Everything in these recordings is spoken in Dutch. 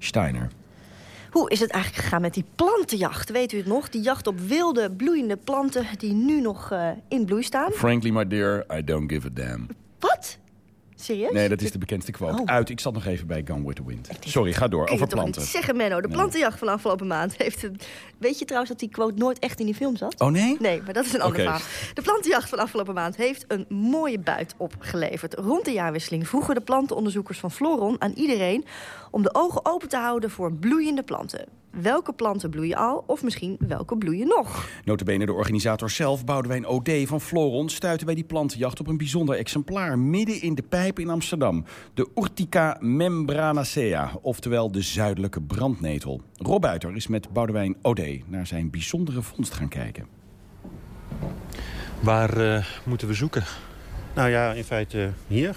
Steiner. Hoe is het eigenlijk gegaan met die plantenjacht? Weet u het nog? Die jacht op wilde, bloeiende planten die nu nog in bloei staan. Frankly, my dear, I don't give a damn. Wat? Serieus? Nee, dat is de bekendste quote. Ik zat nog even bij Gone with the Wind. Sorry, ga door. Over planten. Toch niet zeggen, Menno. De plantenjacht van afgelopen maand heeft... Weet je trouwens dat die quote nooit echt in die film zat? Oh, nee? Nee, maar dat is een ander verhaal. De plantenjacht van afgelopen maand heeft een mooie buit opgeleverd. Rond de jaarwisseling vroegen de plantenonderzoekers van Floron aan iedereen om de ogen open te houden voor bloeiende planten. Welke planten bloeien al, of misschien welke bloeien nog? Notabene de organisator zelf, Boudewijn O'D van Floron, stuitte bij die plantenjacht op een bijzonder exemplaar midden in de pijp in Amsterdam. De Urtica membranacea, oftewel de zuidelijke brandnetel. Rob Buiter is met Boudewijn O'D naar zijn bijzondere vondst gaan kijken. Waar moeten we zoeken? Nou ja, in feite hier.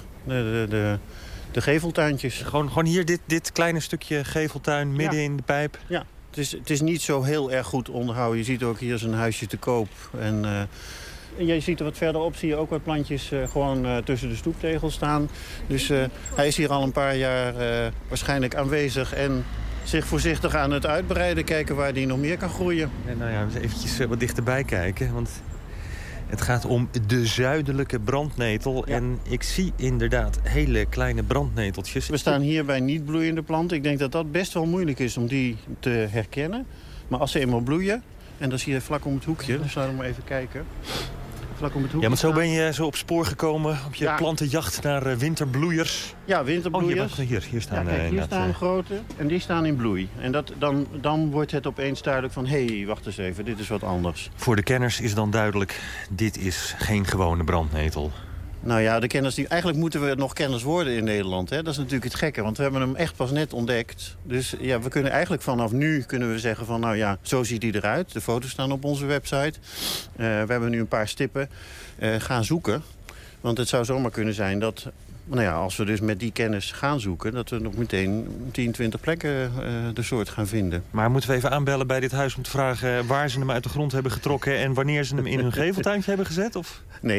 De geveltuintjes. Gewoon hier, dit kleine stukje geveltuin midden in de pijp? Ja, het is niet zo heel erg goed onderhouden. Je ziet ook hier zijn huisje te koop. En je ziet er wat verderop, zie je ook wat plantjes gewoon tussen de stoeptegels staan. Dus hij is hier al een paar jaar waarschijnlijk aanwezig en zich voorzichtig aan het uitbreiden. Kijken waar hij nog meer kan groeien. En nou ja, eventjes wat dichterbij kijken, want het gaat om de zuidelijke brandnetel. Ja. En ik zie inderdaad hele kleine brandneteltjes. We staan hier bij niet bloeiende planten. Ik denk dat dat best wel moeilijk is om die te herkennen. Maar als ze eenmaal bloeien, en dat zie je vlak om het hoekje. Dus laten we maar even kijken. Vlak om het hoekje. Ja, want zo ben je zo op spoor gekomen op je plantenjacht naar winterbloeiers. Ja, winterbloeiers. Oh, hier staan. Ja, kijk, hier staan grote en die staan in bloei. En dan wordt het opeens duidelijk van, hé, wacht eens even, dit is wat anders. Voor de kenners is dan duidelijk, dit is geen gewone brandnetel. Nou ja, de kenners eigenlijk moeten we nog kenners worden in Nederland. Hè? Dat is natuurlijk het gekke, want we hebben hem echt pas net ontdekt. Dus ja, we kunnen eigenlijk vanaf nu kunnen we zeggen van, nou ja, zo ziet hij eruit. De foto's staan op onze website. We hebben nu een paar stippen. Gaan zoeken. Want het zou zomaar kunnen zijn dat, nou ja, als we dus met die kennis gaan zoeken, dat we nog meteen 10, 20 plekken de soort gaan vinden. Maar moeten we even aanbellen bij dit huis om te vragen waar ze hem uit de grond hebben getrokken en wanneer ze hem in hun geveltuintje hebben gezet? Of? Nee,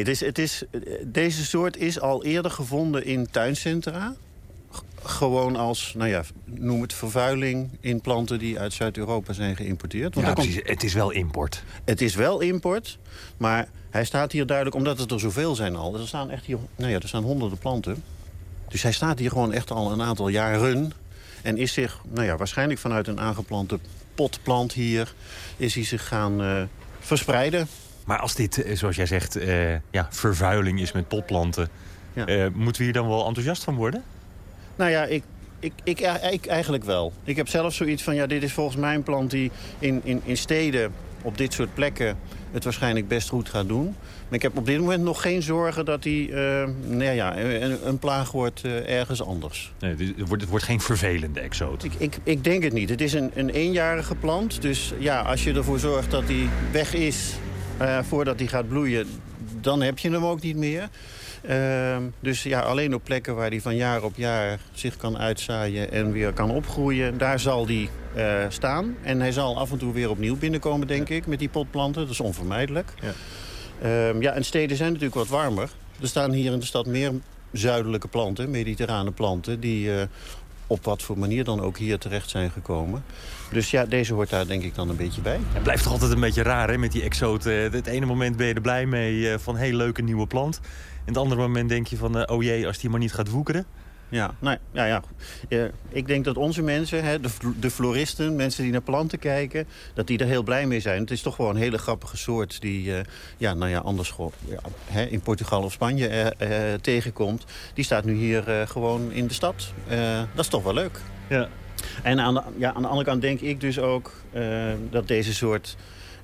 deze soort is al eerder gevonden in tuincentra. Gewoon als, nou ja, noem het vervuiling in planten die uit Zuid-Europa zijn geïmporteerd. Want precies. Het is wel import. Het is wel import, maar hij staat hier duidelijk, omdat het er zoveel zijn al. Er staan echt hier, nou ja, er staan honderden planten. Dus hij staat hier gewoon echt al een aantal jaren. En is zich, nou ja, waarschijnlijk vanuit een aangeplante potplant hier, is hij zich gaan verspreiden. Maar als dit, zoals jij zegt, vervuiling is met potplanten, moeten we hier dan wel enthousiast van worden? Nou ja, ik eigenlijk wel. Ik heb zelf zoiets van, ja, dit is volgens mij een plant die in steden op dit soort plekken het waarschijnlijk best goed gaat doen. Maar ik heb op dit moment nog geen zorgen dat hij een plaag wordt ergens anders. Nee, het wordt geen vervelende exoot. Ik denk het niet. Het is een eenjarige plant. Dus ja, als je ervoor zorgt dat hij weg is voordat hij gaat bloeien, dan heb je hem ook niet meer. Dus ja, alleen op plekken waar hij van jaar op jaar zich kan uitzaaien en weer kan opgroeien, daar zal hij staan. En hij zal af en toe weer opnieuw binnenkomen, denk ik, met die potplanten. Dat is onvermijdelijk. Ja. En steden zijn natuurlijk wat warmer. Er staan hier in de stad meer zuidelijke planten, mediterrane planten, die op wat voor manier dan ook hier terecht zijn gekomen. Dus ja, deze hoort daar denk ik dan een beetje bij. Het blijft toch altijd een beetje raar, hè, met die exoten. Het ene moment ben je er blij mee van, heel leuke nieuwe plant. En het andere moment denk je van, oh jee, als die maar niet gaat woekeren. Ja, nou, ja. Ik denk dat onze mensen, de floristen, mensen die naar planten kijken, dat die er heel blij mee zijn. Het is toch gewoon een hele grappige soort die anders in Portugal of Spanje tegenkomt. Die staat nu hier gewoon in de stad. Dat is toch wel leuk. Ja. En aan de andere kant denk ik dus ook dat deze soort,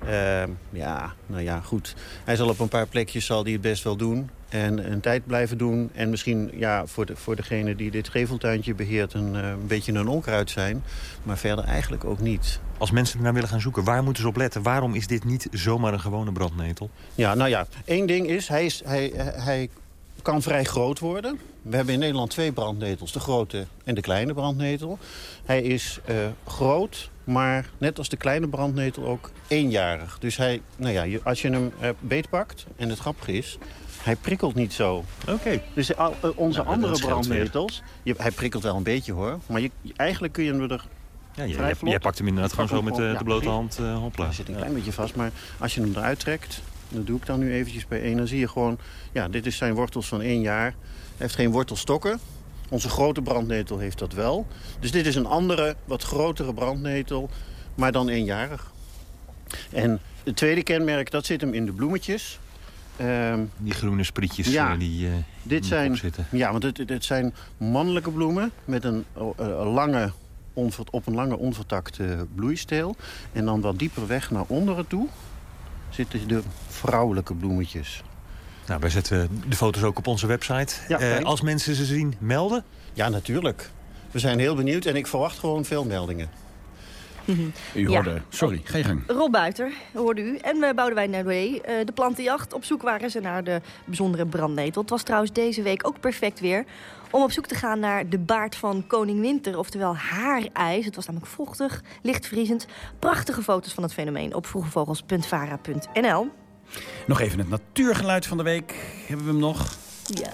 goed. Hij zal op een paar plekjes zal die het best wel doen. En een tijd blijven doen. En misschien voor degene die dit geveltuintje beheert een beetje een onkruid zijn. Maar verder eigenlijk ook niet. Als mensen ernaar willen gaan zoeken, waar moeten ze op letten? Waarom is dit niet zomaar een gewone brandnetel? Ja, nou ja, één ding is, hij kan vrij groot worden. We hebben in Nederland 2 brandnetels. De grote en de kleine brandnetel. Hij is groot, maar net als de kleine brandnetel ook eenjarig. Dus als je hem beetpakt, en het grappige is, Hij prikkelt niet zo. Oké. Dus onze Nou, andere dat scheelt brandnetels... hij prikkelt wel een beetje, hoor. Maar eigenlijk kun je hem er... Ja, vrij vlot. jij pakt hem inderdaad gewoon zo met Ja, de blote hand. Hopla. Hij zit een klein beetje vast, maar als je hem eruit trekt... dat doe ik dan nu eventjes bij één... dan zie je gewoon, ja, dit is zijn wortels van 1 jaar. Hij heeft geen wortelstokken. Onze grote brandnetel heeft dat wel. Dus dit is een andere, wat grotere brandnetel, maar dan 1-jarig. En het tweede kenmerk, dat zit hem in de bloemetjes. Die groene sprietjes die dit zijn, zitten. ja, want dit zijn mannelijke bloemen met een lange, op een lange onvertakte bloeisteel. En dan wat dieper weg naar onderen toe zitten de vrouwelijke bloemetjes. Nou, wij zetten de foto's ook op onze website. Ja, als mensen ze zien, melden. Ja, natuurlijk. We zijn heel benieuwd en ik verwacht gewoon veel meldingen. U hoorde... Sorry, ga je gang. Rob Buiter, hoorde u. En Boudewijn Noé, de plantenjacht. Op zoek waren ze naar de bijzondere brandnetel. Het was trouwens deze week ook perfect weer om op zoek te gaan naar de baard van koning Winter. Oftewel haarijs. Het was namelijk vochtig, lichtvriezend. Prachtige foto's van het fenomeen op vroegevogels.vara.nl. Nog even het natuurgeluid van de week. Hebben we hem nog? Ja.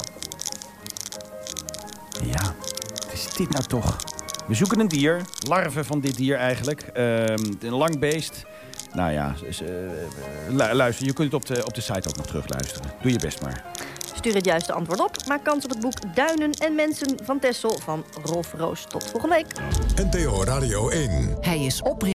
Ja, wat is dit nou toch? We zoeken een dier, larve van dit dier eigenlijk. Een lang beest. Nou ja, luister, je kunt het op de site ook nog terugluisteren. Doe je best maar. Stuur het juiste antwoord op. Maak kans op het boek Duinen en Mensen van Texel van Rolf Roos. Tot volgende week. NPO Radio 1. Hij is oprichter.